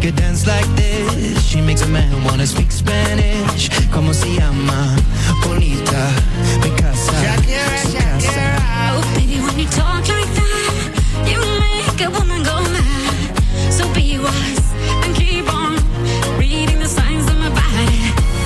could dance like this. She makes a man wanna speak Spanish. Como se llama? Bonita, mi casa, su casa. Oh, baby, when you talk like that, you make a woman go mad. So be wise and keep on reading the signs of my body.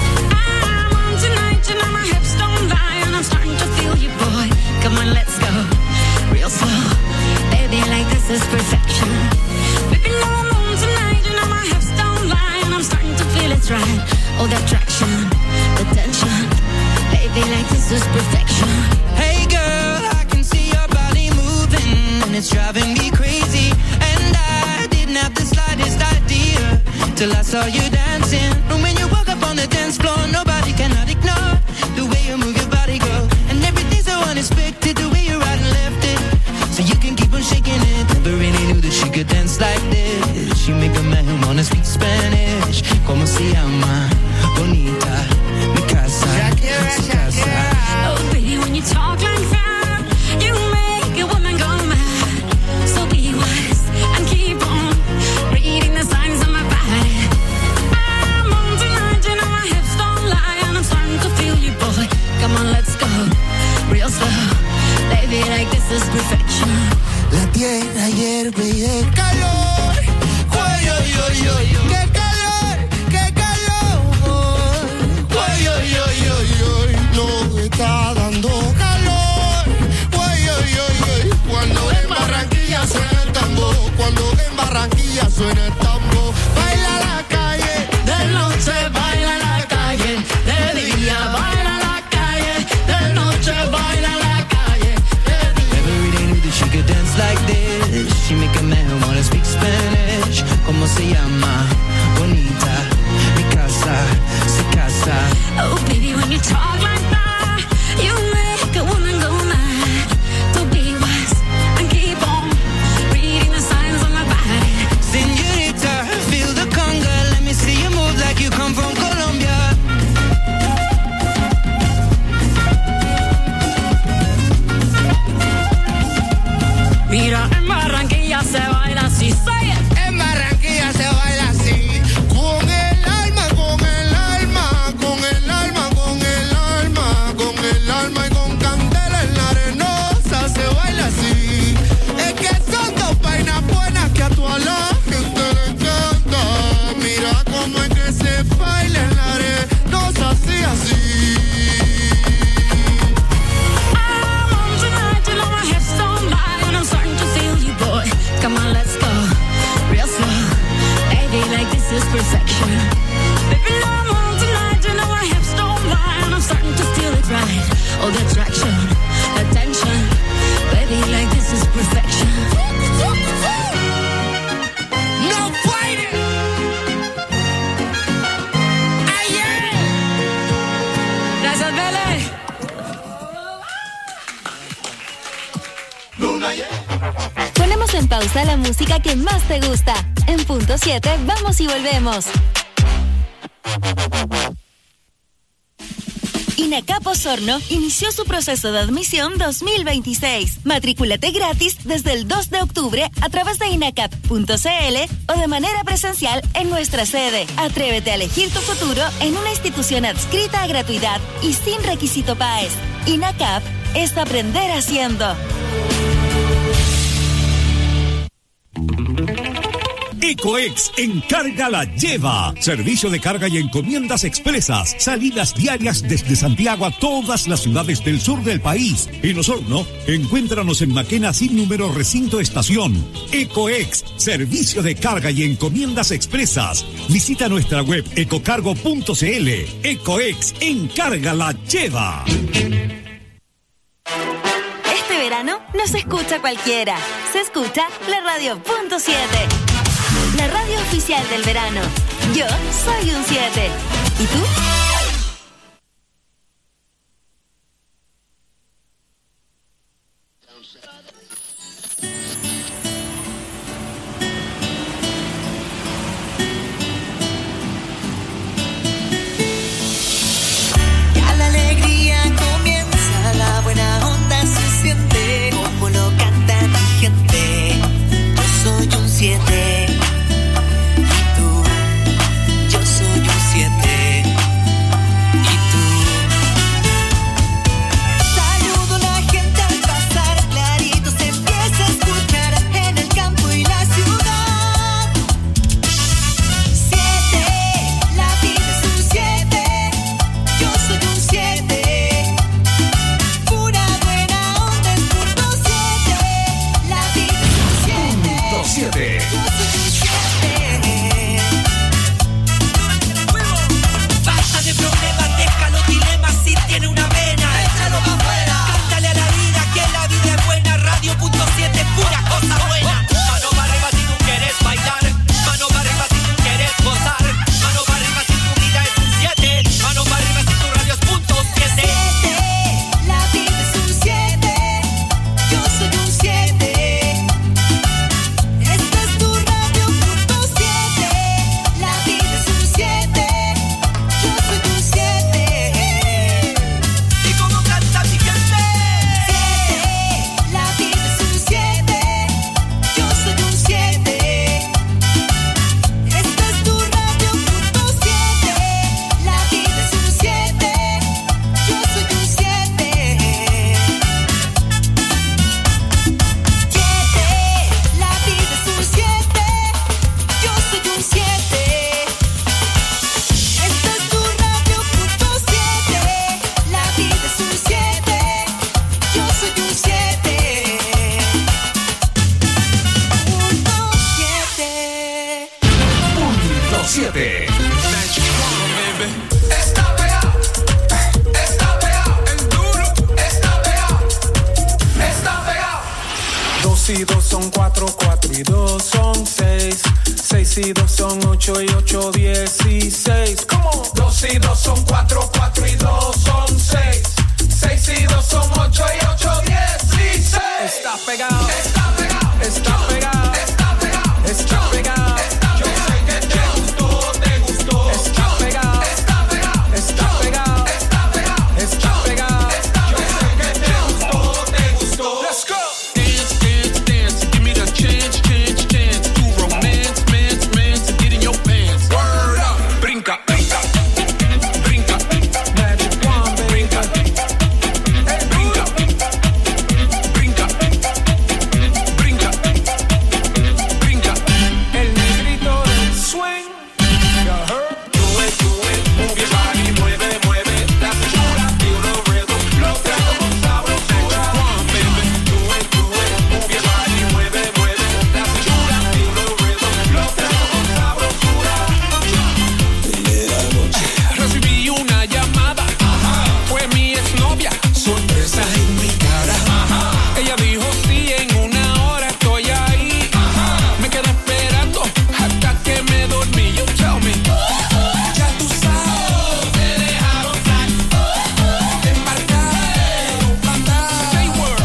I'm on tonight, you know my hips don't lie, and I'm starting to feel you, boy. Come on, let's go real slow. Baby, like this is perfection. Baby, no, I'm on tonight, you know my hips don't lie, and I'm starting to feel it's right. Oh, the attraction, the tension. Baby, like this is perfection. Hey girl, I can see your body moving, and it's driving me crazy. And I didn't have the slightest idea till I saw you dancing. And when you walk up on the dance floor, nobody cannot ignore the way you move your body, girl. And everything's so unexpected, the way you right and left it. So you can keep on shaking it. Never really knew that she could dance like this. She make a man wanna speak Spanish. Como se llama? Bonita, mi casa, su casa. Oh, baby, when you talk like that, you make a woman go mad. So be wise and keep on reading the signs of my body. I'm on tonight, you know my hips don't lie, and I'm starting to feel you, boy. Come on, let's go real slow. Baby, like this is perfection. La tierra hierve y el calor. Ay, ay, ay, ay, ay. ¡Qué calor! ¡Qué calor! Ay, ay, ay, ay, ay. No está dando calor. Ay, ay, ay, ay. Cuando en Barranquilla suena el tambor. Cuando en Barranquilla suena el tambor. Baila la calle, de noche baila la calle, de día baila la calle, de noche baila la calle, de día. Never really knew that she could dance like this. She make a man wanna speak Spanish. Como se llama? Bonita, mi casa, su casa. Oh, baby, when you talk like that, you make a woman go mad. So be wise and keep on reading the signs on my body. Señorita, feel the conga. Let me see you move like you come from Colombia. Mira, en Barranquilla se baila así, say it. En Barranquilla se baila así. Con el alma, con el alma, con el alma, con el alma, con el alma y con candela en la arenosa se baila así. Es que son dos vainas buenas que a toda la gente le encanta. Mira cómo es que se baila en la arenosa así, así. I'm on tonight, you know my hips don't lie, and I'm starting to feel you, boy. Come on, let's go real slow. Baby, like this is perfection. Baby, no, I'm on tonight, you know my hips don't lie, and I'm starting to feel it right. Oh, the attraction, the tension. Baby, like this is perfection. No fighting. Ayer. Gracias, Bele. Ponemos en pausa la música que más te gusta. En punto 7, vamos y volvemos. INACAP Osorno inició su proceso de admisión 2026. Matrículate gratis desde el 2 de octubre a través de inacap.cl o de manera presencial en nuestra sede. Atrévete a elegir tu futuro en una institución adscrita a gratuidad y sin requisito PAES. INACAP es aprender haciendo. Ecoex Encarga la lleva. Servicio de carga y encomiendas expresas. Salidas diarias desde Santiago a todas las ciudades del sur del país. En Osorno, encuéntranos en Maquena sin número recinto estación. Ecoex, servicio de carga y encomiendas expresas. Visita nuestra web ecocargo.cl. Ecoex Encarga la lleva. Este verano no se escucha cualquiera. Se escucha la radio punto 7. La radio oficial del verano. Yo soy un 7. ¿Y tú? Ya la alegría comienza, la buena onda se siente, como lo canta mi gente. Yo soy un 7. 7. Basta de problemas, deja los dilemas. Si tiene una vena, échalo para afuera. Cántale a la vida que la vida es buena. Radio.7, pura cosa buena. Mano para arriba si tú quieres bailar. Mano para arriba si tú quieres gozar. Mano para arriba si tu vida es un 7. Mano para arriba si tu radio es punto 7. La vida es un 7. Yo soy un 7. Esta es tu radio punto 7. La vida es un 7. Yo soy un 7. ¿Y cómo canta mi gente? 7. La vida es un 7. Yo soy un 7. Esta es tu radio punto 7. La vida es un 7. Yo soy un 7. 7. La vida es un 7. Yo soy un 7. Esta es tu radio punto 7. La vida es un 7. Yo soy un 7. Punto 7. 7. Está pegado, el duro, está pegado. 2 y 2 son 4, 4 y 2 son 6. 6 y 2 son 8 y 8, 16. ¿Cómo? 2 y 2 son 4, 4 y 2 son 6. 6 y 2 son 8 y 8, 16. Está pegado, Está pegado, está pegado, está pegado, está pegado. Yo sé que te gustó, Está pegado, está pegado, está pegado, está pegado, está pegado. yo sé que te gustó. Let's go. Dance, dance, dance, give me the chance, chance, chance to romance, mance, mance, get in your pants. Word up, brinca, brinca, brinca, Magic Wand, baby. brinca, brinca, brinca, brinca, brinca. El negrito del swing. You heard? Do it, move your body, mueve, mueve la cintura, feel the rhythm, lo traigo con sabrosura. Baby, do it, move your body, mueve, mueve la cintura, feel the rhythm, lo traigo con sabrosura. Recibí una llamada, fue mi exnovia, sorpresa en mi cara. Ella dijo sí, en una hora estoy ahí. Me quedé esperando hasta que me dormí. You tell me. Ya tú sabes, te dejaron salir, embarcaron, mandaron. Say word,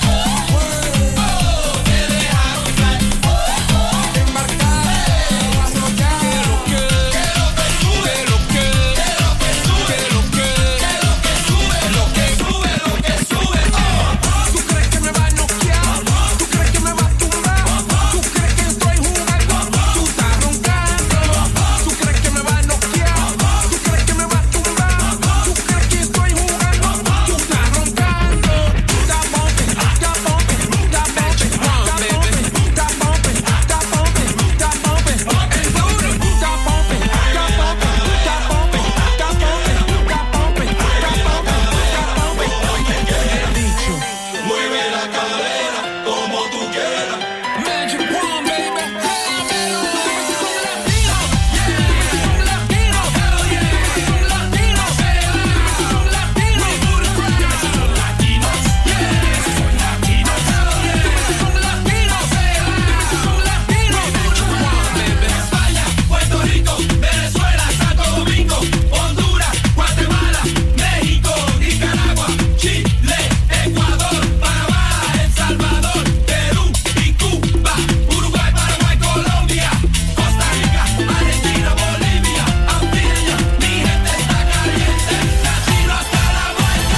te dejaron salir, embarcaron, arrollaron. Que lo que sube, lo que sube, lo que sube, lo que sube, lo que sube. ¿Tú crees que me va a noquear? ¿Tú crees que me va a tumbar? ¿Tú crees que estoy jugando? Tú estás roncando. ¿Tú crees que me va a noquear? ¿Tú crees que me va a tumbar? ¿Tú crees que estoy jugando? Tú estás roncando. Stop bumping, stop bumping, stop bumping, stop bumping, stop bumping, stop bumping, stop bumping. El duro, stop bumping, stop bumping, stop bumping, stop bumping, stop bumping, stop bumping, stop bumping. Mueve la cadera como tú quieras. Magic Wand, baby. Hey, pero dime si son latinos. Yeah, dime si son latinos. Hell yeah, dime si son latinos. Hey, dime si son latinos. Dime si son latinos. Yeah, dime si son latinos. Hell yeah, dime si son latinos. Hey, dime si son latinos. Magic Wand, baby. España, Puerto Rico, Venezuela, Santo Domingo, Honduras, Guatemala, México, Nicaragua, Chile, Ecuador, Panamá, El Salvador, Perú y Cuba, Uruguay, Paraguay, Colombia, Costa Rica, Argentina, Bolivia, Antillas, mi gente está caliente, latino hasta la muerte.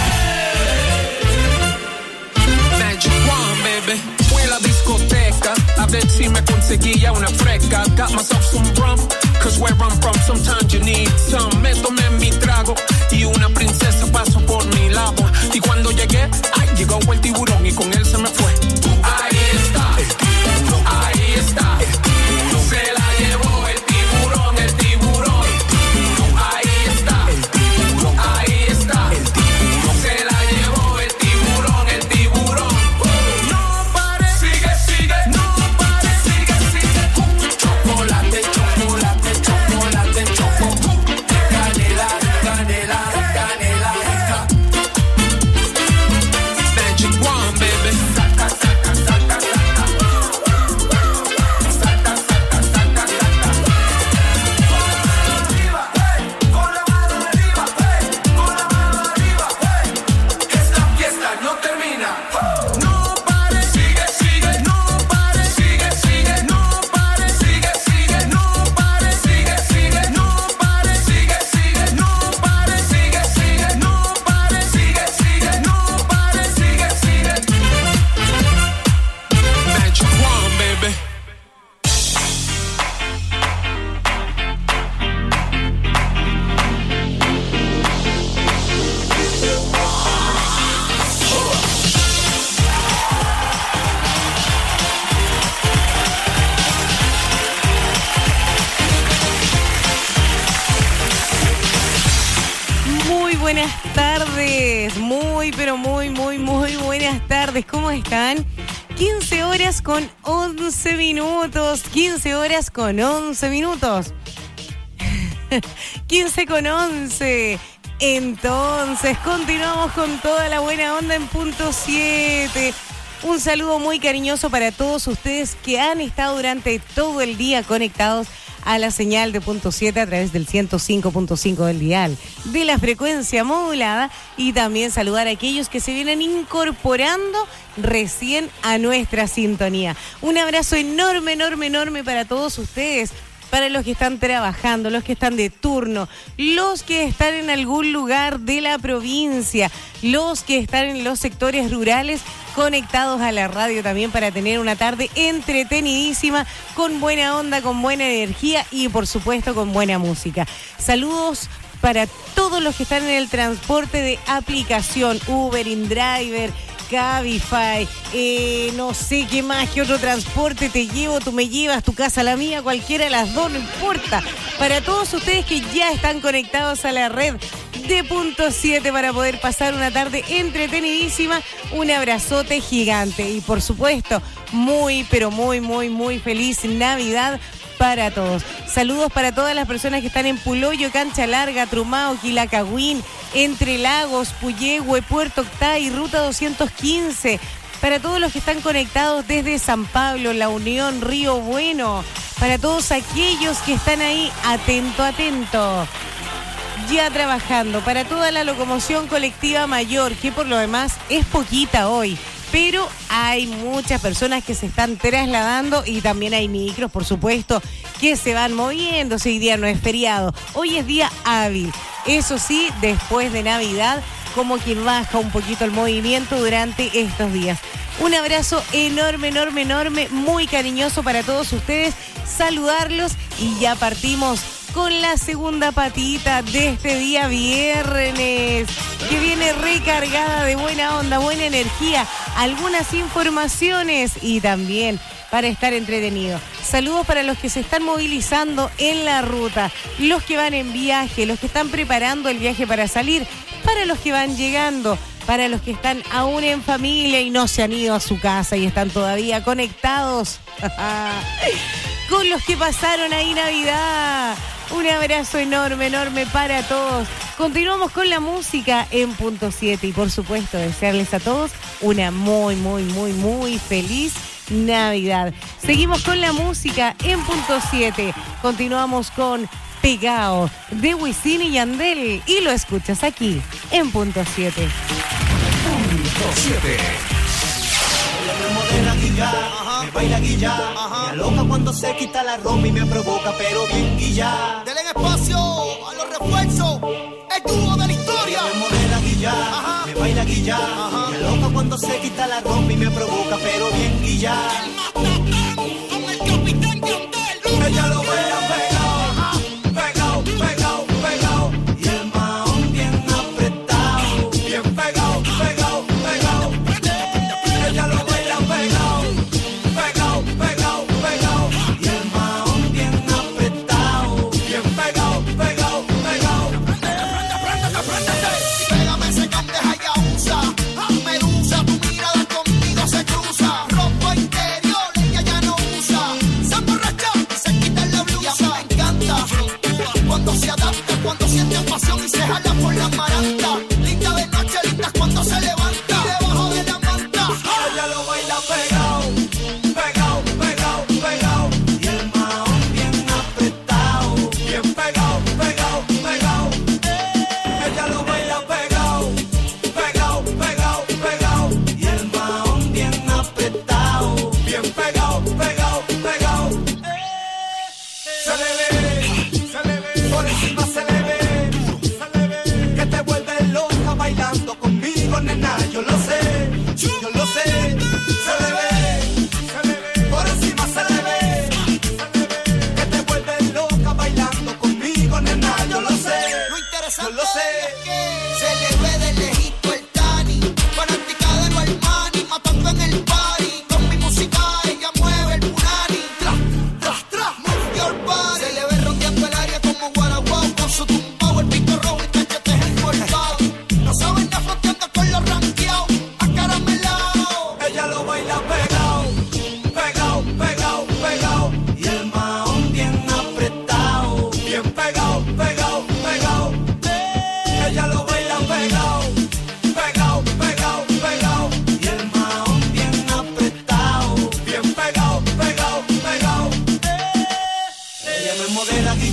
Magic Wand, baby. Fui a la discoteca a ver si me conseguía una fresca. Got myself some rum, cause where I'm from sometimes you need some. Me tomé mi trago y una princesa pasó por mi lado. Y cuando llegué, ay, llegó el tiburón y con él se me fue. Ahí está, ahí está. Se la llevó el tiburón, el tiburón. Ahí está, ahí está. Se la llevó el tiburón, el tiburón. No pare, sigue, sigue. No pare, sigue, sigue. buenas tardes. Muy, pero muy buenas tardes. ¿Cómo están? 15 horas con 11 minutos. 15 horas con 11 minutos. 15 con 11. Entonces, continuamos con toda la buena onda en punto 7. Un saludo muy cariñoso para todos ustedes que han estado durante todo el día conectados a la señal de punto 7 a través del 105.5 del dial de la frecuencia modulada, y también saludar a aquellos que se vienen incorporando recién a nuestra sintonía. Un abrazo enorme para todos ustedes, para los que están trabajando, los que están de turno, los que están en algún lugar de la provincia, los que están en los sectores rurales conectados a la radio también, para tener una tarde entretenidísima, con buena onda, con buena energía y por supuesto con buena música. Saludos para todos los que están en el transporte de aplicación, Uber, InDriver, Cabify, no sé qué más, qué otro transporte te llevo, tú me llevas, tu casa la mía, cualquiera de las dos, no importa. Para todos ustedes que ya están conectados a la red de punto 7 para poder pasar una tarde entretenidísima, un abrazote gigante y por supuesto muy, pero muy feliz Navidad para todos. Saludos para todas las personas que están en Puloyo, Cancha Larga, Trumao, Quilacagüín, Entre Lagos, Puyehue, Puerto Octay, Ruta 215. Para todos los que están conectados desde San Pablo, La Unión, Río Bueno. Para todos aquellos que están ahí, atento, ya trabajando. Para toda la locomoción colectiva mayor, que por lo demás es poquita hoy, pero hay muchas personas que se están trasladando y también hay micros, por supuesto, que se van moviendo. Hoy día no es feriado, hoy es día hábil. Eso sí, después de Navidad, como que baja un poquito el movimiento durante estos días. Un abrazo enorme, muy cariñoso para todos ustedes, saludarlos y ya partimos con la segunda patita de este día viernes, que viene recargada de buena onda, buena energía, algunas informaciones y también para estar entretenido. Saludos para los que se están movilizando en la ruta, los que van en viaje, los que están preparando el viaje para salir, para los que van llegando, para los que están aún en familia y no se han ido a su casa y están todavía conectados con los que pasaron ahí Navidad. Un abrazo enorme para todos. Continuamos con la música en punto 7 y por supuesto desearles a todos una muy feliz Navidad. Seguimos con la música en punto 7. Continuamos con Pegao de Wisin y Yandel y lo escuchas aquí en punto 7. Punto 7. Me baila guilla, me aloca cuando se quita la ropa y me provoca, pero bien guilla. Denle espacio a los refuerzos, el dúo de la historia. Me modela guilla, me baila guilla, me aloca cuando se quita la ropa y me provoca, pero bien guilla. Con el capitán Yandel. Ella lo vea pegado, pegado, y el maón bien apretado, bien pegado. Ella lo baila pegado. Pégame ese cante Hayabusa, Medusa, tu mirada conmigo se cruza. Ropa interior,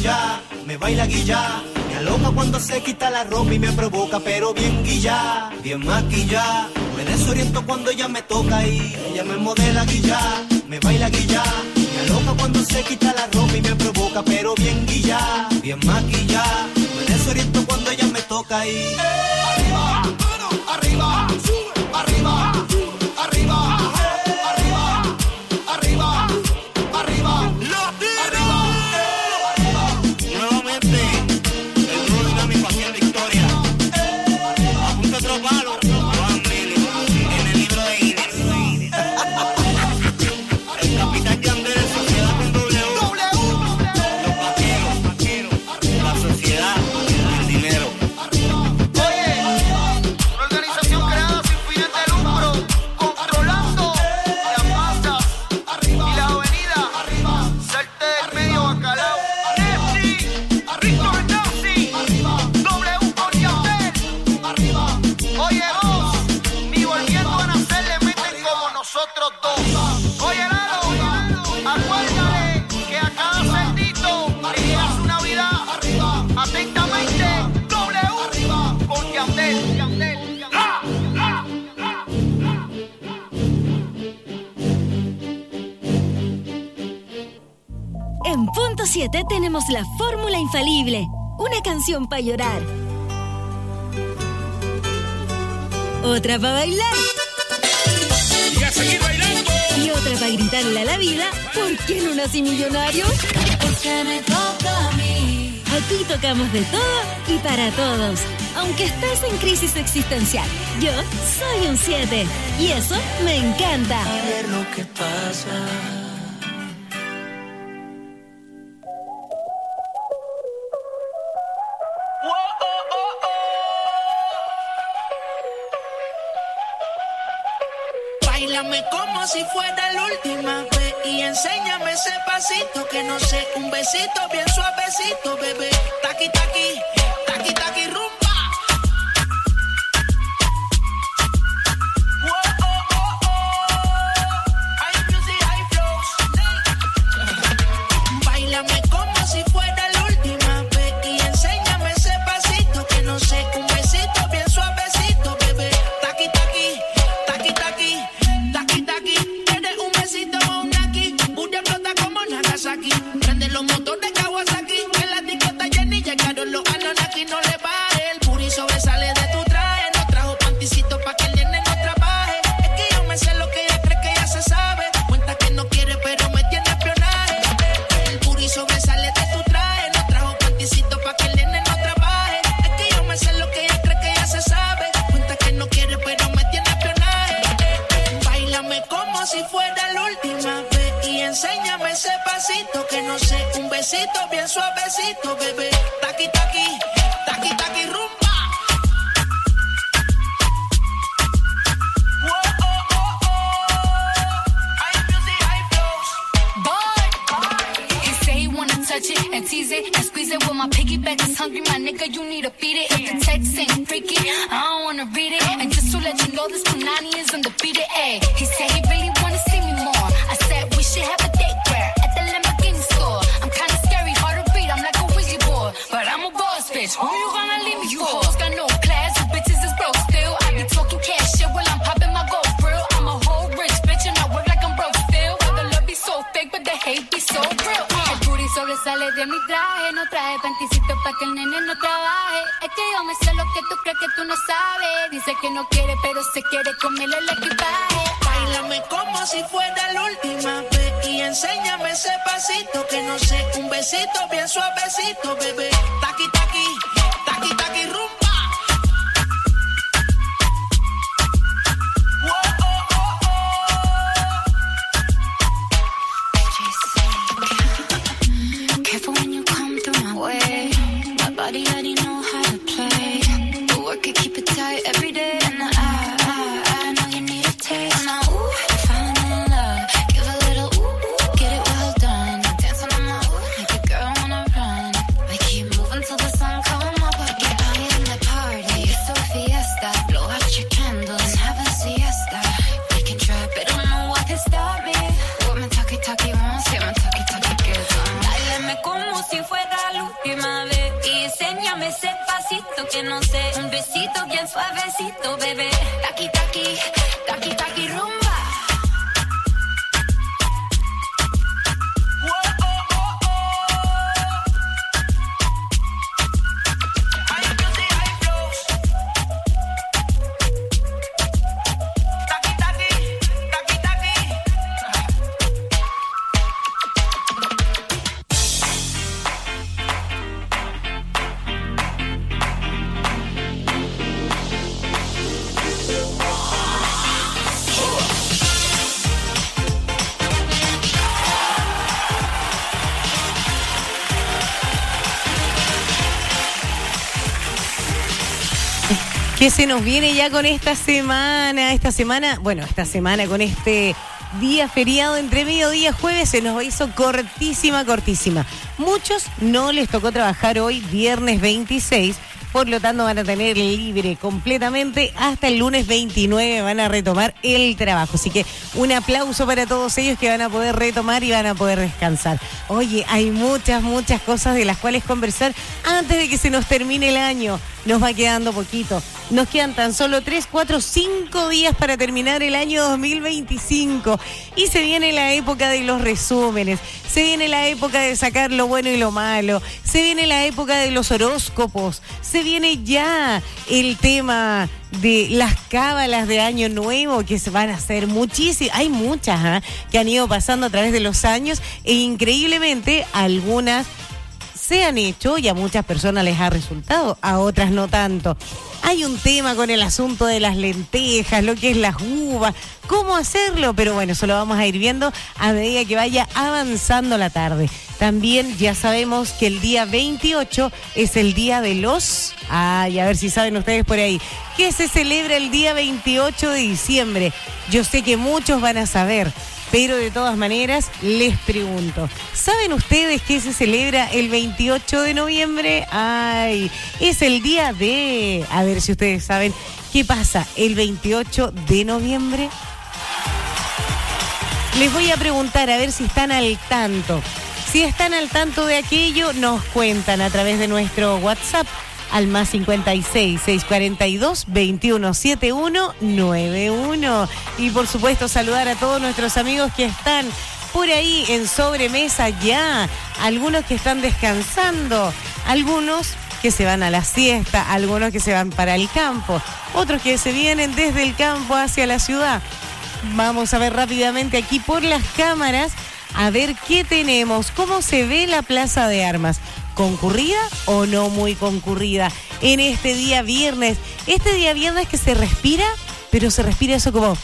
guilla, me baila guilla. Me aloca cuando se quita la ropa y me provoca, pero bien guilla, bien maquilla. Me desoriento cuando ella me toca y ella me modela guilla, me baila guilla. Me aloca cuando se quita la ropa y me provoca, pero bien guilla, bien maquilla. Me desoriento cuando ella me toca y arriba, arriba, arriba, arriba, arriba, arriba, arriba. Nuevamente, el dúo dinámico hacia victoria. Apunta otro palo, Juan Mili, en el libro de Guinness. El capitán Yandel en sociedad con W. Los vaqueros, la sociedad, el dinero. Oye, una organización creada sin fines de lucro, controlando las masas y la avenida, salte del medio bacalao. Nessie, Víctor Nazi, W con Yandel. Oye, vos, ni volviendo a nacer le meten como nosotros dos. Oye, Lalo, acuérdale que a cada cerdito le llega su Navidad. Atentamente, W con Yandel. En Punto 7 tenemos la fórmula infalible. Una canción para llorar. Otra para bailar. Y a seguir bailando. Y otra para gritarle a la vida, ¿por qué no nací millonario? Porque me toca a mí. Aquí tocamos de todo y para todos. Aunque estés en crisis existencial, yo soy un 7. Y eso me encanta. A ver lo que pasa. Báilame como si fuera la última vez y enséñame ese pasito que no sé, un besito bien suavecito, bebé. Taqui, taqui, taqui, taqui, rumba. Báilame como si fuera la última vez y enséñame ese pasito que no sé, un besito bien suavecito, bebé. Taqui, taqui, taqui, taqui, taqui, taqui. Quieres un besito o un aquí, una explota como Nagasaki. Prende los motores Kawasaki, en la discota Jenny llegaron los Anunnaki. No le baje, el puri sobresale de tu traje. No trajo panticito pa' que el nene no trabaje. Es que yo me sé lo que ella cree que ya se sabe. Cuenta que no quiere pero me tiene espionaje. El puri sobresale de tu traje. No trajo panticito pa' que el nene no trabaje. Es que yo me sé lo que ella cree que ya se sabe. Cuenta que no quiere pero me tiene espionaje. Báilame como si fuera la última vez y enséñame ese pasito que no sé, un besito bien suavecito, bebé. Taqui, taqui, taqui, taqui, rumba. He say he wanna touch it and tease it and squeeze it. Well, my piggyback is hungry, my nigga, you need to feed it. If the text ain't freaky, I don't wanna read it. And just to let you know, this Punani is undefeated. Ay, he said he really wanna see me more. I said we should have a date where at the Lamborghini store. I'm kinda scary, hard to read, I'm like a Ouija board, but I'm a boss bitch. Who you gonna leave me for? You hoes got no class, you bitches is broke still. I be talking cash shit while I'm popping my gold grill. I'm a whole rich bitch and I work like I'm broke still. Why the love be so fake, but the hate be so real. El booty sobresale de mi traje, no traje panticito pa' que el nene no trabaje. Es que yo me sé lo que tú crees que tú no sabes. Dice que no quiere, pero se quiere comerle el equipaje. Báilame como si fuera la última vez y enséñame ese pasito que no sé, un besito bien suavecito, bebé. Taqui, taqui, taqui, taqui, rumba. Careful when you come through my way. My body already know how to play. But work it, keep it tight every day. And I know you need a taste. Now, ooh, falling in love. Give a little ooh, get it well done. Dance on my ooh, make a girl wanna run. We keep moving till the que no sé. Un besito bien suavecito, bebé. Taqui, taqui, taqui, taqui, rumba. ¿Qué se nos viene ya con esta semana? Esta semana con este día feriado entre mediodía y jueves se nos hizo cortísima. Muchos no les tocó trabajar hoy, viernes 26, por lo tanto van a tener libre completamente hasta el lunes 29, van a retomar el trabajo. Así que un aplauso para todos ellos que van a poder retomar y van a poder descansar. Oye, hay muchas cosas de las cuales conversar antes de que se nos termine el año. Nos va quedando poquito. Nos quedan tan solo 3, 4, 5 días para terminar el año 2025. Y se viene la época de los resúmenes. Se viene la época de sacar lo bueno y lo malo. Se viene la época de los horóscopos. Se viene ya el tema de las cábalas de Año Nuevo, que se van a hacer muchísimas. Hay muchas que han ido pasando a través de los años e increíblemente algunas se han hecho y a muchas personas les ha resultado, a otras no tanto. Hay un tema con el asunto de las lentejas, lo que es las uvas, cómo hacerlo, pero bueno, eso lo vamos a ir viendo a medida que vaya avanzando la tarde. También ya sabemos que el día 28 es el día de los... Ay, a ver si saben ustedes por ahí. ¿Qué se celebra el día 28 de diciembre? Yo sé que muchos van a saber, pero de todas maneras les pregunto. ¿Saben ustedes qué se celebra el 28 de noviembre? Ay, es el día de... A ver si ustedes saben qué pasa el 28 de noviembre. Les voy a preguntar a ver si están al tanto. Si están al tanto de aquello, nos cuentan a través de nuestro WhatsApp al más 56 642 2171 91. Y por supuesto saludar a todos nuestros amigos que están por ahí en sobremesa ya, algunos que están descansando, algunos que se van a la siesta, algunos que se van para el campo, otros que se vienen desde el campo hacia la ciudad. Vamos a ver rápidamente aquí por las cámaras a ver qué tenemos, cómo se ve la Plaza de Armas. ¿Concurrida o no muy concurrida en este día viernes? Este día viernes que se respira, pero se respira eso como...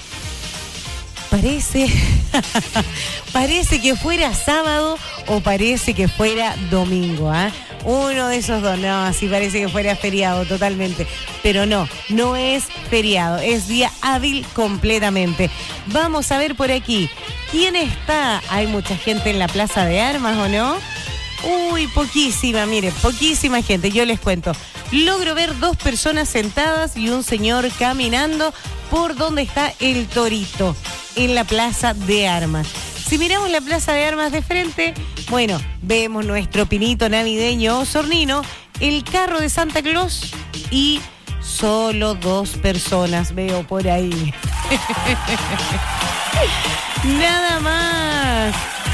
Parece que fuera sábado o parece que fuera domingo, ¿ah? Uno de esos dos, no, así parece que fuera feriado totalmente. Pero no es feriado, es día hábil completamente. Vamos a ver por aquí, ¿quién está? Hay mucha gente en la Plaza de Armas, ¿o no? Uy, poquísima gente, yo les cuento. Logro ver 2 personas sentadas y un señor caminando por donde está el Torito, en la Plaza de Armas. Si miramos la Plaza de Armas de frente, bueno, vemos nuestro pinito navideño osornino, el carro de Santa Claus y solo 2 personas veo por ahí. Nada más.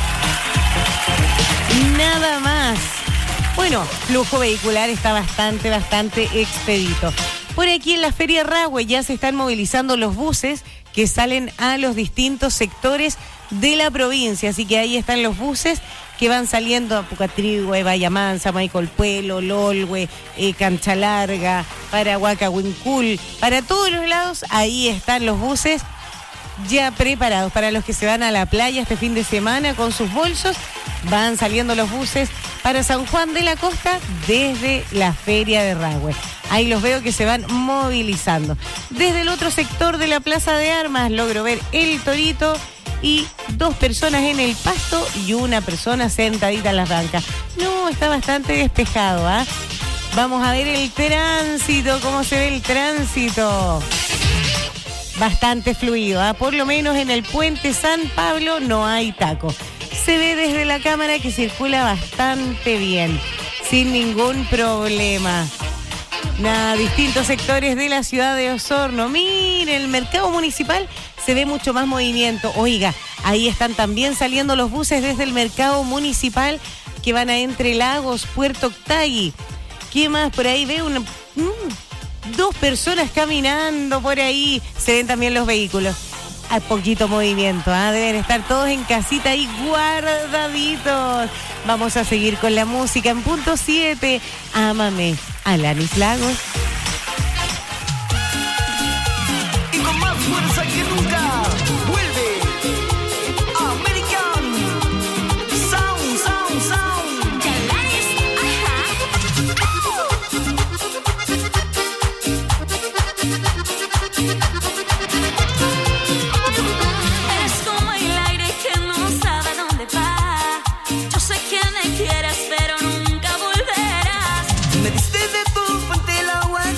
Bueno, flujo vehicular está bastante expedito. Por aquí en la Feria Rahue ya se están movilizando los buses que salen a los distintos sectores de la provincia. Así que ahí están los buses que van saliendo a Pucatrihue, Bahía Mansa, Maicolpuelo, Lolhue, Cancha Larga, para Huacahuincul, para todos los lados. Ahí están los buses ya preparados para los que se van a la playa este fin de semana con sus bolsos. Van saliendo los buses para San Juan de la Costa desde la Feria de Rahue. Ahí los veo que se van movilizando. Desde el otro sector de la Plaza de Armas logro ver el Torito y 2 personas en el pasto y una persona sentadita en las bancas. No, está bastante despejado, ¿ah? Vamos a ver el tránsito, cómo se ve el tránsito. Bastante fluido, ¿ah? Por lo menos en el puente San Pablo no hay taco. Se ve desde la cámara que circula bastante bien, sin ningún problema. Distintos sectores de la ciudad de Osorno. Miren, el mercado municipal se ve mucho más movimiento. Oiga, ahí están también saliendo los buses desde el mercado municipal que van a Entre Lagos, Puerto Octagui. ¿Qué más? Por ahí veo dos personas caminando por ahí. Se ven también los vehículos. Hay poquito movimiento, deben estar todos en casita ahí guardaditos. Vamos a seguir con la música en punto 7. Ámame, Alanis Lagos. Y con más fuerza que nunca, vuelve American Sound, Sound, Sound. Eres como el aire que no sabe a dónde va. Yo sé que me quieres, pero nunca volverás. Me diste de tu fuente el agua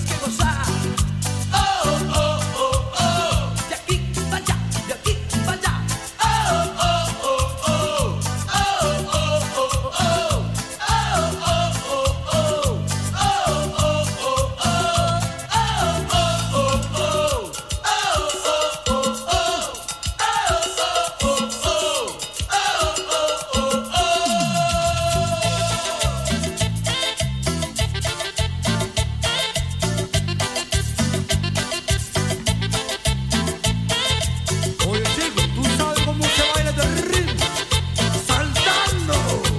que gozar. Oh, oh, oh, oh. De aquí para allá, de aquí para allá. Oh, oh, oh, oh. Oh, oh, oh, oh. Oh, oh, oh, oh. Oh, oh, oh, oh. Oye, chico, ¿tú sabes cómo se baila este ritmo? ¡Saltando!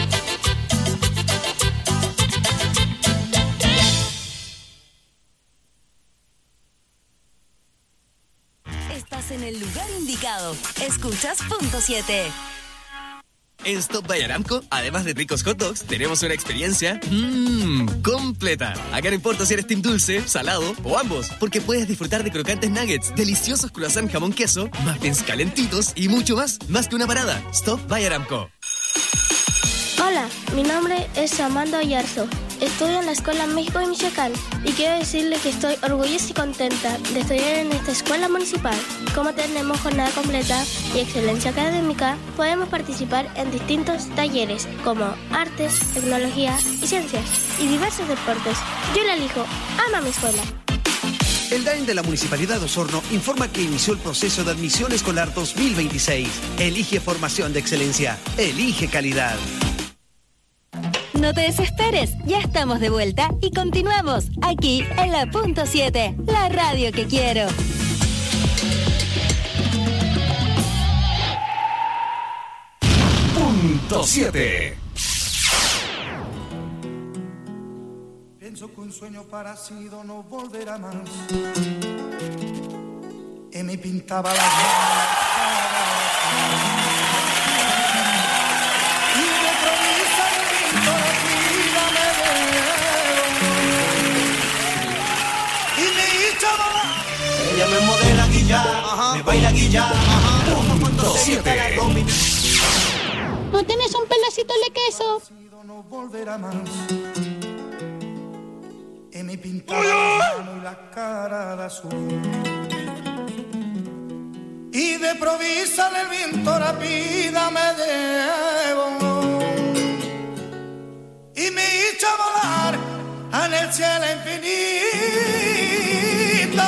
Estás en el lugar indicado. Escuchas Punto 7. En Stop by Aramco, además de ricos hot dogs, tenemos una experiencia completa. Acá no importa si eres team dulce, salado o ambos, porque puedes disfrutar de crocantes nuggets, deliciosos croissant jamón queso, muffins calentitos y mucho más. Más que una parada. Stop by Aramco. Hola, mi nombre es Amanda Oyarzo. Estudio en la Escuela México y Michoacán y quiero decirle que estoy orgullosa y contenta de estudiar en esta escuela municipal. Como tenemos jornada completa y excelencia académica, podemos participar en distintos talleres como artes, tecnología y ciencias y diversos deportes. Yo la elijo. Ama mi escuela. El DAIN de la Municipalidad de Osorno informa que inició el proceso de admisión escolar 2026. Elige formación de excelencia. Elige calidad. No te desesperes, ya estamos de vuelta y continuamos aquí en la Punto 7, la radio que quiero. Punto 7. Pienso que un sueño parecido no volverá más. Y me pintaba las manos. Y de provisa me pintó la vida, me debo. Y me hizo volar. Ella me modela guilla, me baila guilla. Punto 7. ¿No tienes un pedacito de queso? No volverá más. Y me pintaba las manos y la cara de azul. Y de provisa el viento rápida me debo. Y me hizo volar en el cielo infinito.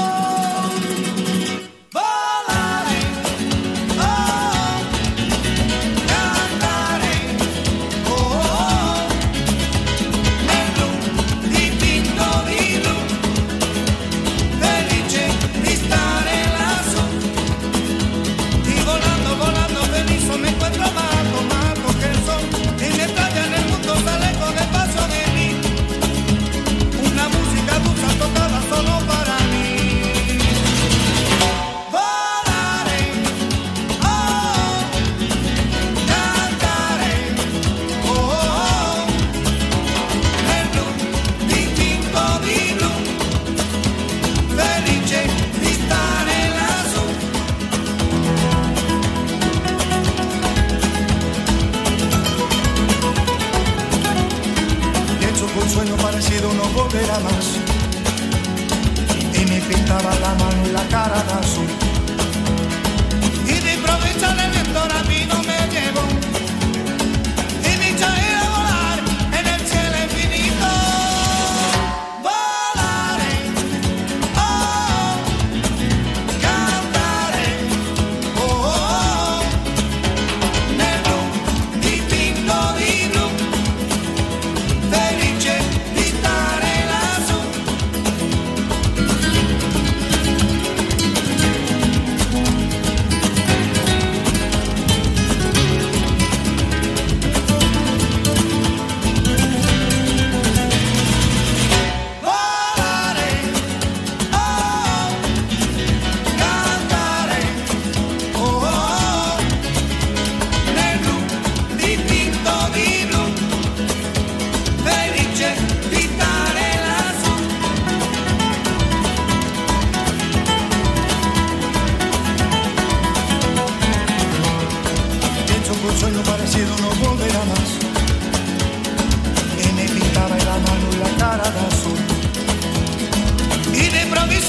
Volaré, oh, cantaré, oh, nel dipinto di blu, felice di stare lassù. Y volando, volando feliz me encuentro mato, mato que son. Y mientras ya en el mundo sale con el paso de mí. Una música dulce tocada solo para mí. Volaré, oh, cantaré, oh, nel blu dipinto di blu, felice di stare lassù. Pienso que un sueño parecido no volverá más. Y me pintaba la mano y la cara de azul. Y de improviso el viento rápido me llevó. Y me echó a ir a volar en el cielo infinito. Volaré, oh, cantaré, oh, nel blu dipinto di blu, felice di stare lassù.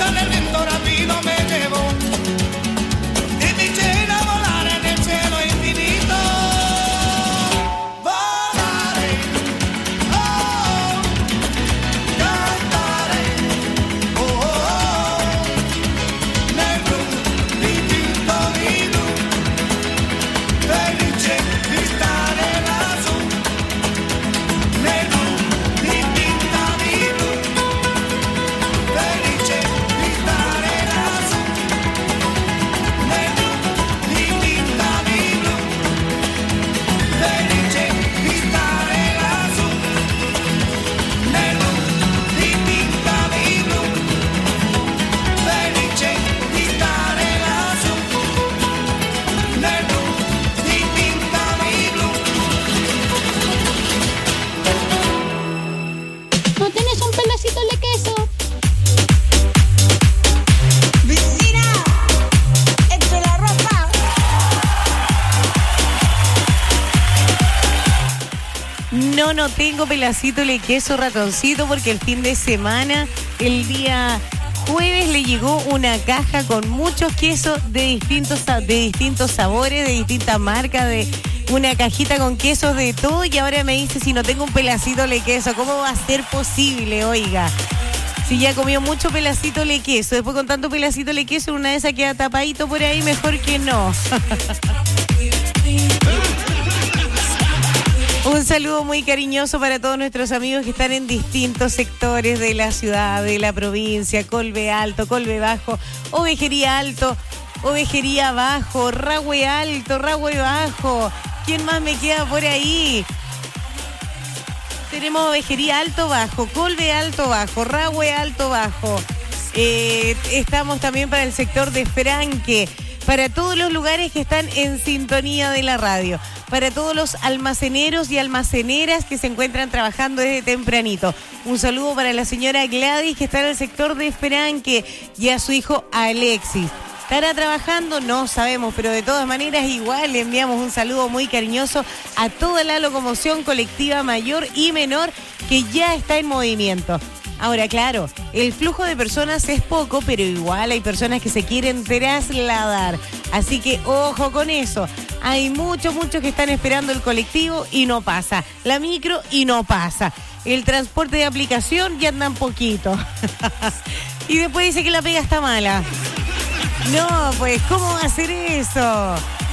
el viento rápido me llevó y me eché a volar en el cielo infinito. Volaré, oh, cantaré, oh, oh, oh, nel blu, dipinto di blu, felice di stare lassù, nel blu, dipinta di blu, felice di stare lassù, nel blu, dipinta di blu, felice di stare lassù, nel blu, dipinta di blu, felice di stare lassù, nel blu, dipinta di blu. ¿No tienes un pedacito de queso? Vecina, entre la ropa. No tengo pedacito de queso, ratoncito, porque el fin de semana, el día jueves, le llegó una caja con muchos quesos de distintos sabores, de distintas marcas, de una cajita con quesos de todo, y ahora me dice si no tengo un pedacito de queso. ¿Cómo va a ser posible, oiga? Si ya comió mucho pedacito de queso, después con tanto pedacito de queso, una de esas queda tapadito por ahí, mejor que no. Un saludo muy cariñoso para todos nuestros amigos que están en distintos sectores de la ciudad, de la provincia: Colbe Alto, Colbe Bajo, Ovejería Alto, Ovejería Bajo, Rahue Alto, Rahue Bajo. ¿Quién más me queda por ahí? Tenemos Ovejería Alto Bajo, Colbe Alto Bajo, Rahue Alto Bajo. Estamos también para el sector de Franque, para todos los lugares que están en sintonía de la radio, para todos los almaceneros y almaceneras que se encuentran trabajando desde tempranito. Un saludo para la señora Gladys, que está en el sector de Franque, y a su hijo Alexis. ¿Estará trabajando? No sabemos, pero de todas maneras igual le enviamos un saludo muy cariñoso a toda la locomoción colectiva mayor y menor que ya está en movimiento. Ahora, claro, el flujo de personas es poco, pero igual hay personas que se quieren trasladar. Así que ojo con eso. Hay muchos que están esperando el colectivo y no pasa. La micro y no pasa. El transporte de aplicación ya andan poquito. Y después dice que la pega está mala. No, pues, ¿cómo va a ser eso?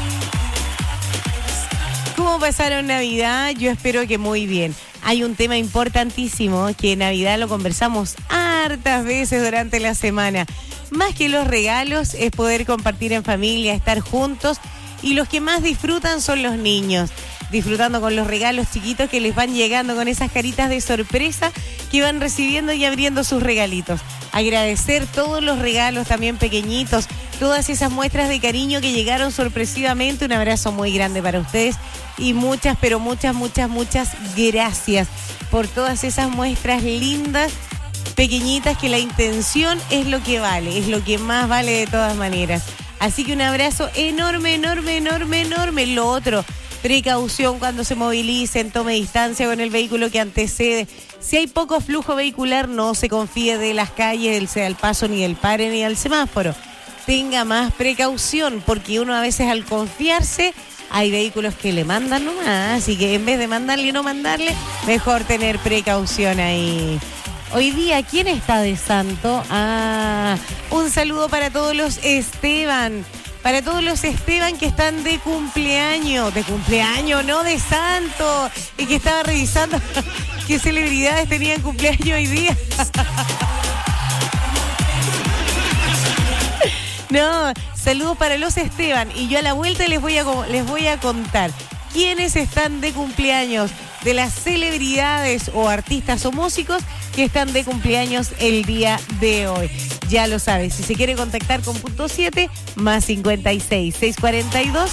¿Cómo pasaron Navidad? Yo espero que muy bien. Hay un tema importantísimo que en Navidad lo conversamos hartas veces durante la semana. Más que los regalos es poder compartir en familia, estar juntos, y los que más disfrutan son los niños, disfrutando con los regalos chiquitos que les van llegando, con esas caritas de sorpresa que van recibiendo y abriendo sus regalitos. Agradecer todos los regalos también pequeñitos, todas esas muestras de cariño que llegaron sorpresivamente. Un abrazo muy grande para ustedes y muchas, pero muchas gracias por todas esas muestras lindas, pequeñitas, que la intención es lo que vale, es lo que más vale de todas maneras. Así que un abrazo enorme. Lo otro, precaución cuando se movilicen, tome distancia con el vehículo que antecede. Si hay poco flujo vehicular, no se confíe de las calles, sea el paso, ni del pare, ni del semáforo. Tenga más precaución, porque uno a veces al confiarse, hay vehículos que le mandan nomás, así que en vez de mandarle y no mandarle, mejor tener precaución ahí. Hoy día, ¿quién está de santo? Un saludo para todos los Esteban. Para todos los Esteban que están de cumpleaños, no de santo. Y que estaba revisando qué celebridades tenían cumpleaños hoy día. No, saludos para los Esteban. Y yo a la vuelta les voy a contar quiénes están de cumpleaños, de las celebridades o artistas o músicos que están de cumpleaños el día de hoy. Ya lo sabes, si se quiere contactar con Punto 7, más 56 642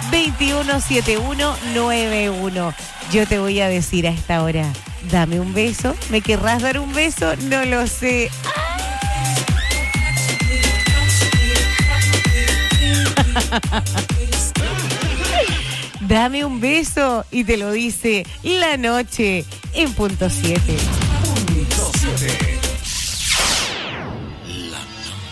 217191. Yo te voy a decir a esta hora, dame un beso. ¿Me querrás dar un beso? No lo sé. Dame un beso, y te lo dice La Noche en Punto 7. Punto 7. La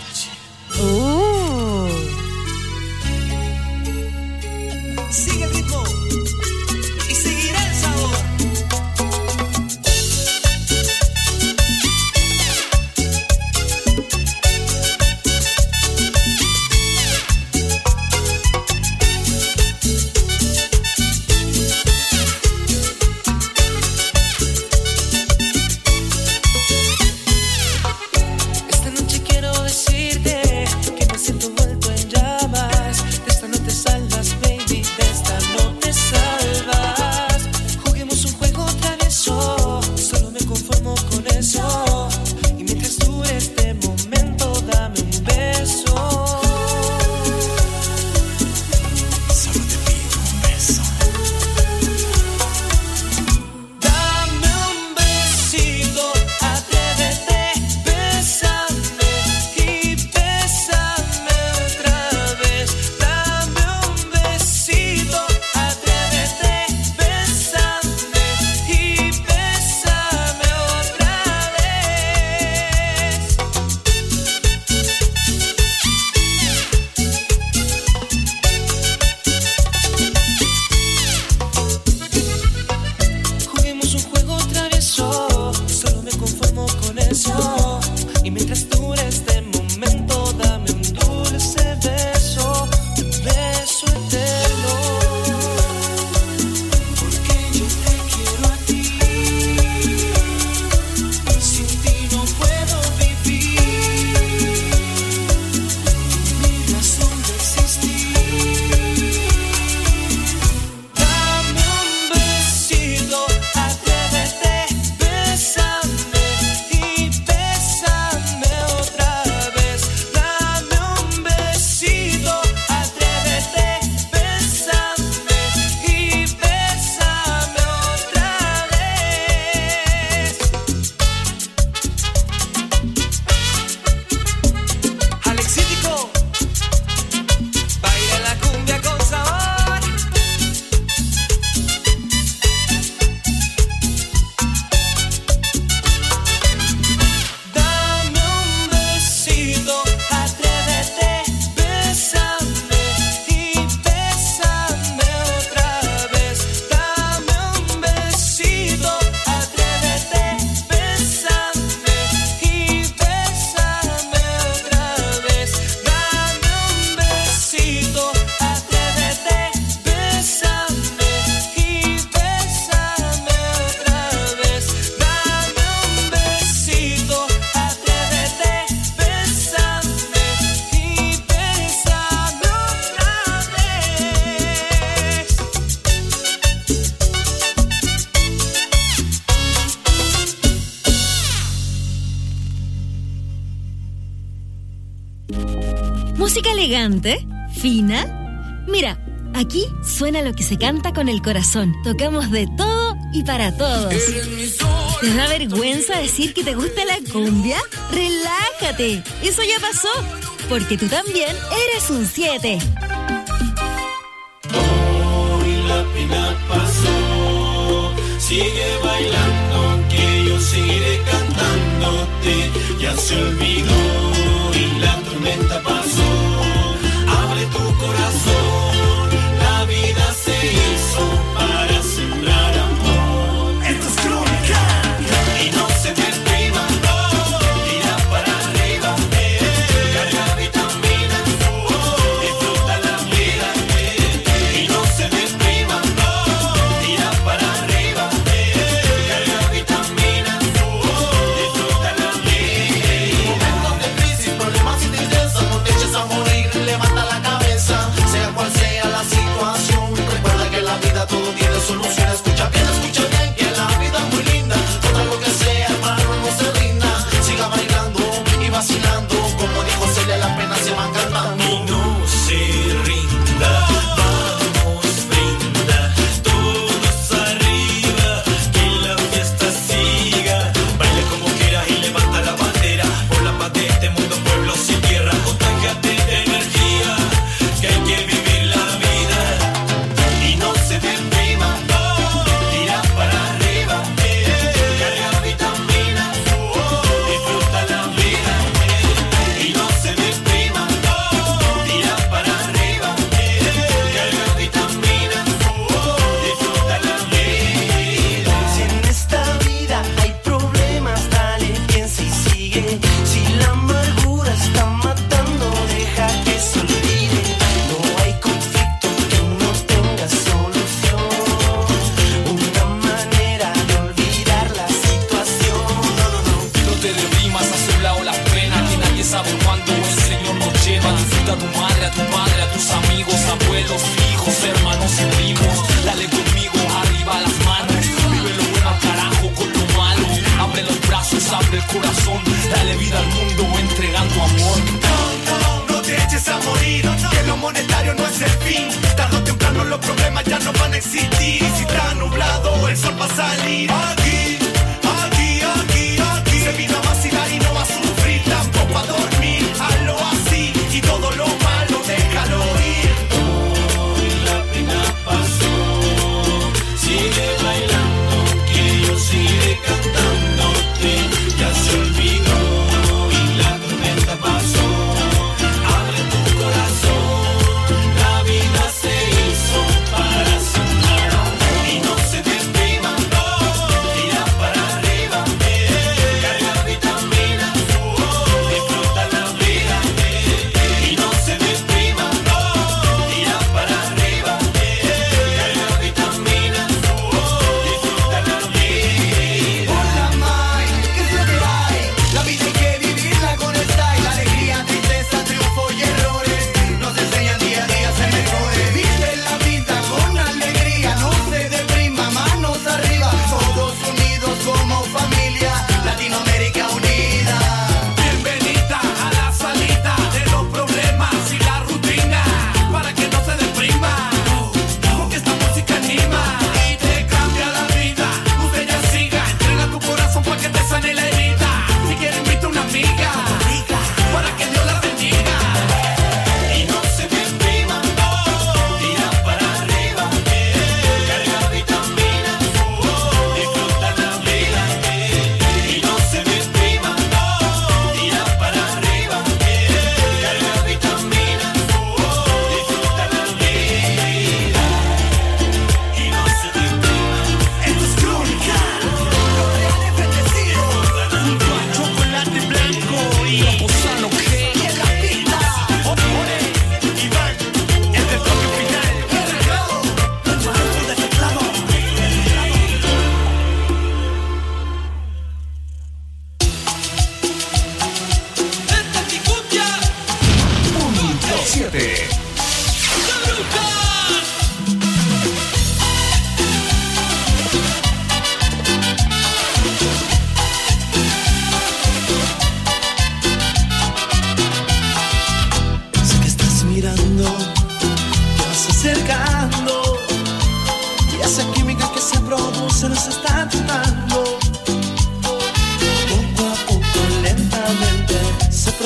¿Música elegante? ¿Fina? Mira, aquí suena lo que se canta con el corazón. Tocamos de todo y para todos. ¿Te da vergüenza decir que te gusta la cumbia? ¡Relájate! Eso ya pasó, porque tú también eres un 7. Hoy la pena pasó, sigue bailando que yo seguiré cantándote. Ya se olvidó y la tormenta pasó. Abre tu corazón, la vida se hizo para sembrar amor. Esto es crónica y no se deprima, tira para arriba, carga vitaminas, disfruta la vida y no se deprima, tira para arriba, carga vitaminas, disfruta la vida. Momentos de crisis, problemas y tristeza, no te eches a morir, levanta la cabeza, sea cual sea la situación, recuerda que la vida todo tiene solución. Escucha bien que la vida es muy linda, contra lo que sea hermano no se rinda, siga bailando y vacilando, como dijo Celia, las penas se van cantando. Y no se rinda, vamos brinda, todos arriba, que la fiesta siga, baila como quieras y levanta la bandera, por la paz de este mundo, pueblo sin tierra, contágiate de energía, que hay que vivir la vida, y no se deprima, tira para arriba, carga vitaminas, disfruta la vida, y no se deprima, tira para arriba, carga vitaminas, disfruta la vida. Si en esta vida hay problemas, dale, piensa y sigue. Si la amargura está matando, deja que se olvide. No hay conflicto que no tenga solución. Una manera de olvidar la situación. No te deprimas, haz un lado las penas, que nadie sabe cuándo el Señor nos lleva. Disfruta a tu madre, a tu padre, a tus amigos, abuelos, hijos, hermanos y primos. Dale conmigo, arriba las manos. Vive lo bueno al carajo con lo malo. Abre los brazos, abre el corazón. Dale vida al mundo entregando amor. No te eches a morir, que lo monetario no es el fin. Tarde o temprano los problemas ya no van a existir. Y si está nublado, el sol va a salir. Aquí se vino a vacilar y no va a sufrir, tampoco a dormir. Hazlo así y todo lo malo déjalo ir. Hoy la pena pasó, sigue bailando que yo seguiré cantándote. Ya se olvidó y la tormenta pasó. Abre tu corazón, la vida se hizo para sonar amor.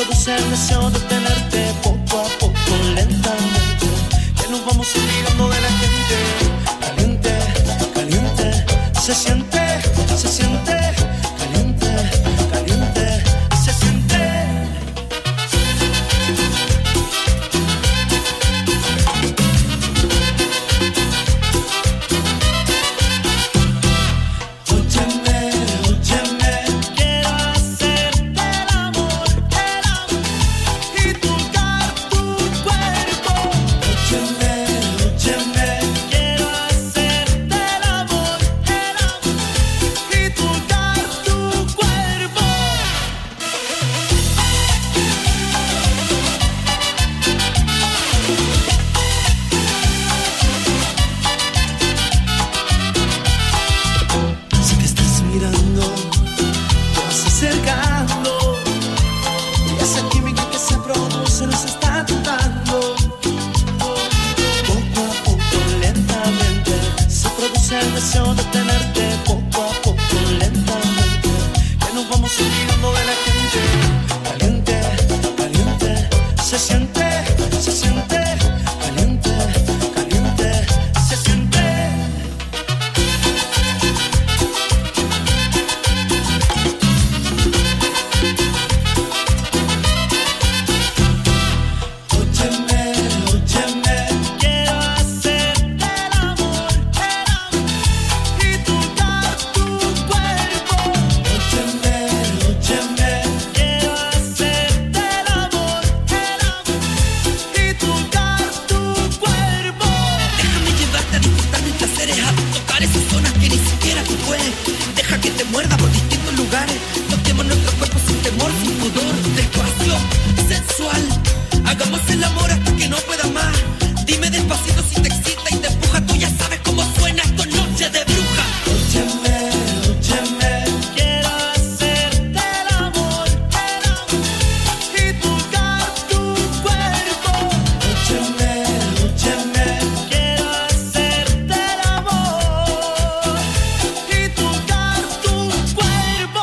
produce el deseo de tenerte poco a poco, lentamente. Que nos vamos olvidando de la gente. Caliente, caliente, se siente, se siente. Caliente, caliente, se siente. Óyeme, óyeme, quiero hacerte el amor, y tocar tu cuerpo. Óyeme, óyeme, quiero hacerte el amor, y tocar tu cuerpo. Sé que estás mirando, te vas acercando, y esa química que se produce nos está tocando. Poco a poco, lentamente, se produce el deseo de tenerte. Poco a poco, lentamente, que nos vamos olvidando de la gente. Caliente, caliente, se siente, se siente. Caliente, caliente, se siente. Óyeme, óyeme, quiero hacerte el amor, y tocar tu cuerpo. Óyeme, óyeme, quiero hacerte el amor, y tocar tu cuerpo. Déjame llevarte a disfrutar mis placeres, a tocar esas zonas que ni siquiera tú puedes. Deja que te muerda por distintos lugares. Toquemos nuestros cuerpos sin temor, sin pudor. Despacio, sensual. Hagamos el amor hasta que no pueda más. Dime despacito si te excita y te empuja. Tú ya sabes cómo suena esto, noche de bruja. Óyeme, óyeme, quiero hacerte el amor, y tocar tu cuerpo. Óyeme, óyeme, quiero hacerte el amor, y tocar tu cuerpo.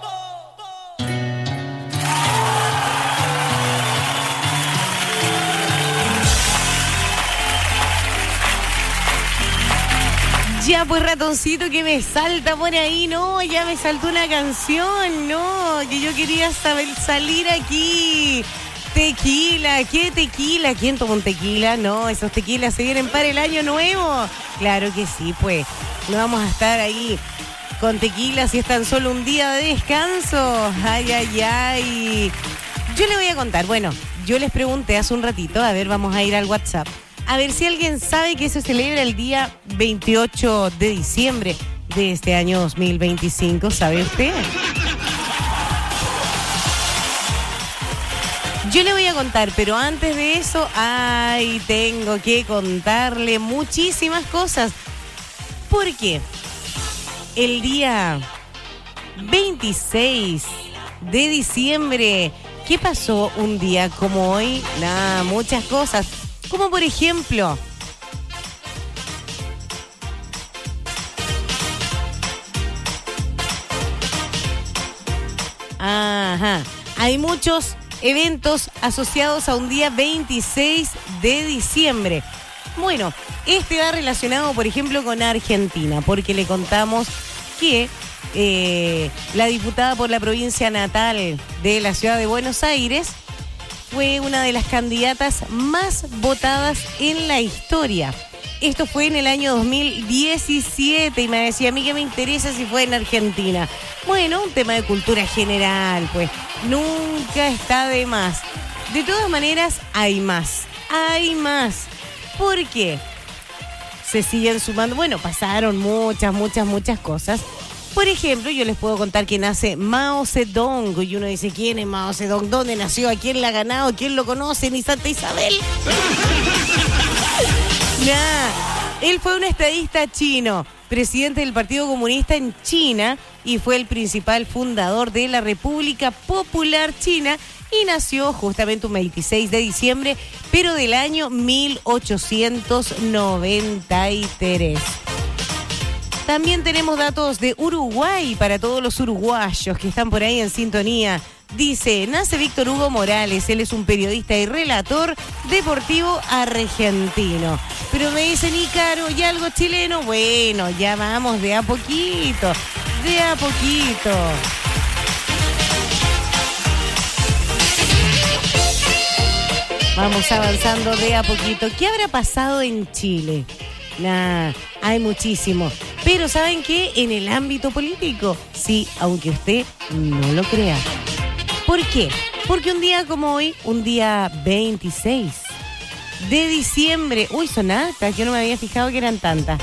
Ya, pues ratoncito que me salta por ahí, no, ya me saltó una canción, no, que yo quería saber salir aquí. Tequila, ¿qué tequila? ¿Quién toma un tequila? No, esos tequilas se vienen para el año nuevo. Claro que sí, pues, no vamos a estar ahí con tequila si es tan solo un día de descanso. Ay, ay, ay. Yo le voy a contar, bueno, yo les pregunté hace un ratito, a ver, vamos a ir al WhatsApp. A ver si alguien sabe que se celebra el día 28 de diciembre de este año 2025. ¿Sabe usted? Yo le voy a contar, pero antes de eso, ay, tengo que contarle muchísimas cosas. Porque el día 26 de diciembre, ¿qué pasó un día como hoy? Nada, muchas cosas. Como por ejemplo, hay muchos eventos asociados a un día 26 de diciembre. Bueno, este va relacionado, por ejemplo, con Argentina, porque le contamos que la diputada por la provincia natal de la ciudad de Buenos Aires fue una de las candidatas más votadas en la historia. Esto fue en el año 2017 y me decía, a mí que me interesa si fue en Argentina. Bueno, un tema de cultura general, pues nunca está de más. De todas maneras, hay más. ¿Por qué? Se siguen sumando, bueno, pasaron muchas cosas. Por ejemplo, yo les puedo contar que nace Mao Zedong. Y uno dice, ¿quién es Mao Zedong? ¿Dónde nació? ¿A quién la ha ganado? ¿Quién lo conoce? Ni Santa Isabel. Él fue un estadista chino, presidente del Partido Comunista en China y fue el principal fundador de la República Popular China y nació justamente un 26 de diciembre, pero del año 1893. También tenemos datos de Uruguay para todos los uruguayos que están por ahí en sintonía Dice, nace Víctor Hugo Morales, él es un periodista y relator deportivo argentino. Pero me dicen, y Caro, ¿y algo chileno? Bueno, ya vamos de a poquito, de a poquito. Vamos avanzando de a poquito. ¿Qué habrá pasado en Chile? Nah, hay muchísimo. Pero ¿saben qué? En el ámbito político, sí, aunque usted no lo crea. ¿Por qué? Porque un día como hoy, un día 26 de diciembre, uy, son altas, yo no me había fijado que eran tantas.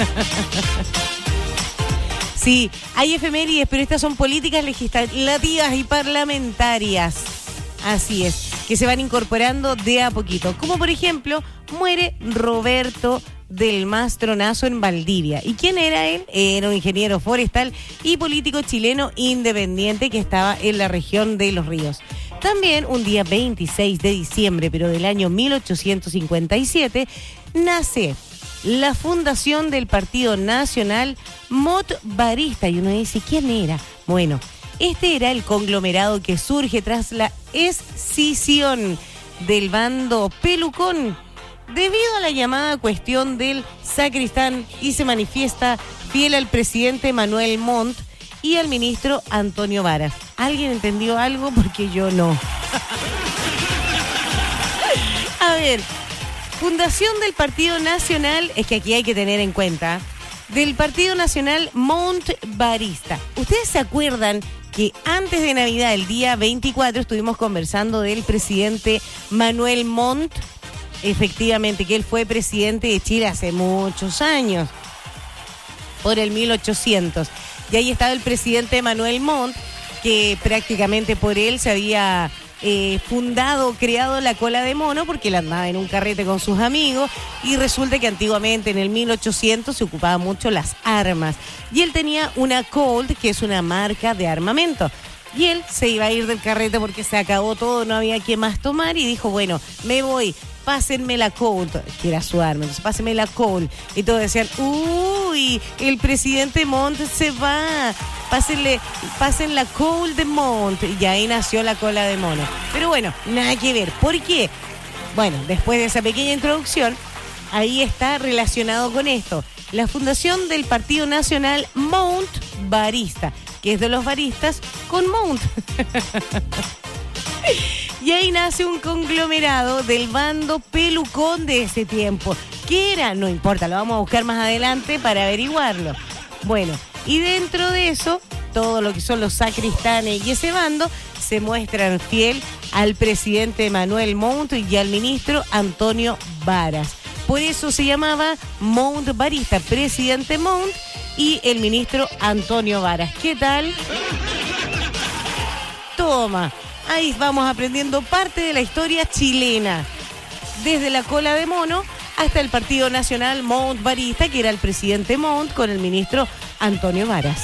Sí, hay efemérides, pero estas son políticas legislativas y parlamentarias. Así es, que se van incorporando de a poquito. Como por ejemplo, muere Roberto del Mastronazo en Valdivia. ¿Y quién era él? Era un ingeniero forestal y político chileno independiente que estaba en la región de Los Ríos. También un día 26 de diciembre, pero del año 1857, nace la fundación del Partido Nacional Montt-Varista. Y uno dice, ¿quién era? Bueno, este era el conglomerado que surge tras la escisión del bando Pelucón debido a la llamada cuestión del sacristán y se manifiesta fiel al presidente Manuel Montt y al ministro Antonio Varas. ¿Alguien entendió algo? Porque yo no. A ver, fundación del Partido Nacional, es que aquí hay que tener en cuenta, del Partido Nacional Montt-Varista. ¿Ustedes se acuerdan que antes de Navidad, el día 24, estuvimos conversando del presidente Manuel Montt? Efectivamente, que él fue presidente de Chile hace muchos años, por el 1800. Y ahí estaba el presidente Manuel Montt, que prácticamente por él se había creado la cola de mono, porque él andaba en un carrete con sus amigos, y resulta que antiguamente, en el 1800, se ocupaban mucho las armas. Y él tenía una Colt, que es una marca de armamento. Y él se iba a ir del carrete porque se acabó todo, no había qué más tomar, y dijo, bueno, me voy, pásenme la Colt, que era su arma, entonces pásenme la Colt. Y todos decían, uy, el presidente Montt se va, pasen la Colt de Montt. Y ahí nació la cola de mono. Pero bueno, nada que ver. ¿Por qué? Bueno, después de esa pequeña introducción, ahí está relacionado con esto. La fundación del Partido Nacional Montt-Varista, que es de los varistas con Montt. Y ahí nace un conglomerado del bando Pelucón de ese tiempo. ¿Qué era? No importa, lo vamos a buscar más adelante para averiguarlo. Bueno, y dentro de eso, todo lo que son los sacristanes y ese bando se muestran fiel al presidente Manuel Montt y al ministro Antonio Varas. Por eso se llamaba Montt-Varista, presidente Montt y el ministro Antonio Varas. ¿Qué tal? Toma, ahí vamos aprendiendo parte de la historia chilena. Desde la cola de mono hasta el Partido Nacional Montt-Varista, que era el presidente Montt con el ministro Antonio Varas.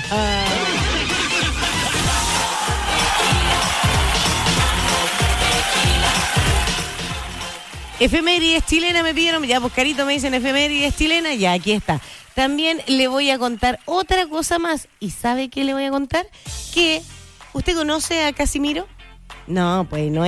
Efemérides chilena me pidieron, ya pues Carito me dicen efemérides chilena, ya aquí está. También le voy a contar otra cosa más. ¿Y sabe qué le voy a contar? Que, ¿usted conoce a Casimiro? No, pues no